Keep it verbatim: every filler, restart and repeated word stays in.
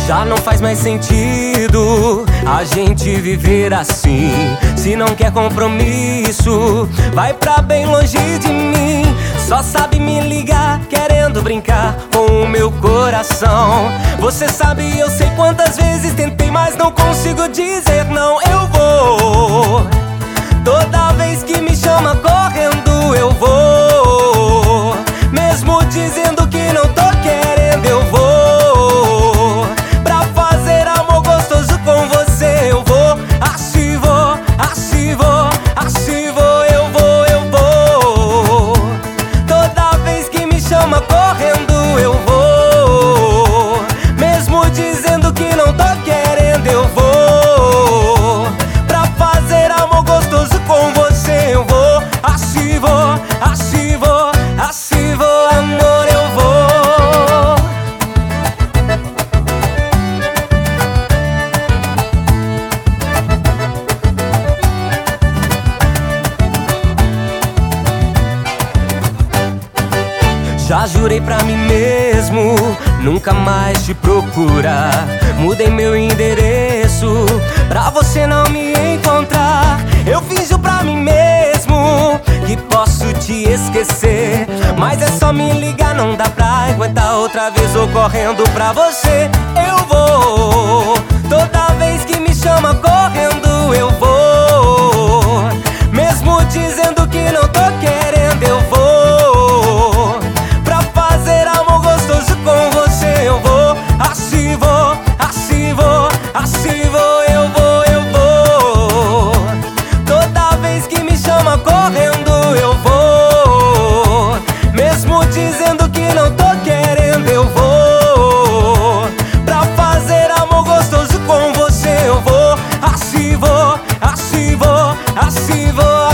Já não faz mais sentido a gente viver assim. Se não quer compromisso, vai pra bem longe de mim. Só sabe me ligar, querendo brincar com o meu coração. Você sabe, eu sei quantas vezes tentei, mas não consigo dizer não. Eu vou, toda vez que me chama correndo eu vou. Mesmo dizendo que não tô querendo, eu vou. Pra fazer amor gostoso com você eu vou. Assim vou, assim vou, assim vou, eu vou, eu vou. Toda vez que me chama correndo eu vou. Mesmo dizendo que não tô querendo, eu vou. Pra fazer amor gostoso com você eu vou. Assim vou, assim vou, assim vou, amor, eu vou. Já jurei pra mim mesmo nunca mais te procurar. Mudei meu endereço pra você não me encontrar. Eu finjo pra mim mesmo que posso te esquecer, mas é só me ligar, não dá pra aguentar outra vez. Vou correndo pra você, eu vou. Toda vez que me chama correndo eu vou. Mesmo dizendo que não tô querendo, eu vou. Pra fazer amor gostoso com você eu vou. Assim vou, assim vou, assim vou, eu vou, eu vou. Toda vez que me chama correndo eu vou. Mesmo dizendo que não tô querendo, eu vou. Pra fazer amor gostoso com você eu vou. Assim vou, assim vou, assim vou.